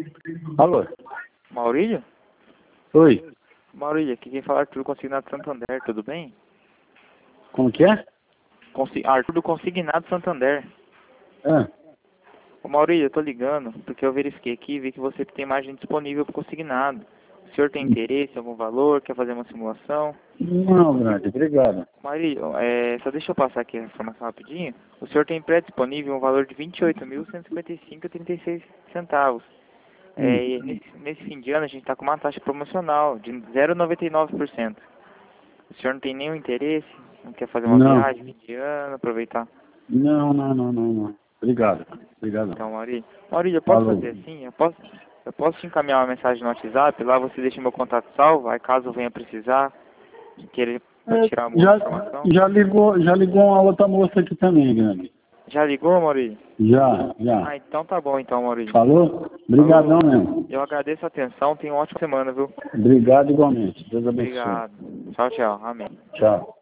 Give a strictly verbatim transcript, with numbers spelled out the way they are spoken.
Alô? Maurílio? Oi. Maurílio, aqui quem fala é Arthur do Consignado Santander, tudo bem? Como que é? Consi Arthur do Consignado Santander. Ah, Ô Maurílio, eu tô ligando porque eu verifiquei aqui e vi que você tem margem disponível para consignado. O senhor tem interesse em algum valor? Quer fazer uma simulação? não, grande, obrigado. Maurílio, é, só deixa eu passar aqui a informação rapidinho. O senhor tem pré-disponível um valor de vinte e oito mil cento e cinquenta e cinco reais e trinta e seis centavos. É, Hum. e nesse, nesse fim de ano a gente está com uma taxa promocional de zero vírgula noventa e nove por cento. O senhor não tem nenhum interesse? Não quer fazer uma Não. viagem, fim de ano, aproveitar? Não, não, não, não, não. Obrigado. Obrigado. Então, Maurílio, Maurílio, eu posso Falou. fazer assim? Eu posso, eu posso te encaminhar uma mensagem no WhatsApp, lá você deixa meu contato salvo, aí caso venha precisar, querer É, tirar alguma já, informação. já ligou, já ligou uma outra moça aqui também, grande. Já ligou, Maurílio? Já, já. Ah, então tá bom então, Maurílio. Falou? Obrigadão Falou. mesmo. Eu agradeço a atenção, tenha uma ótima semana, viu? Obrigado igualmente. Deus abençoe. Obrigado. Tchau, tchau. Amém. Tchau.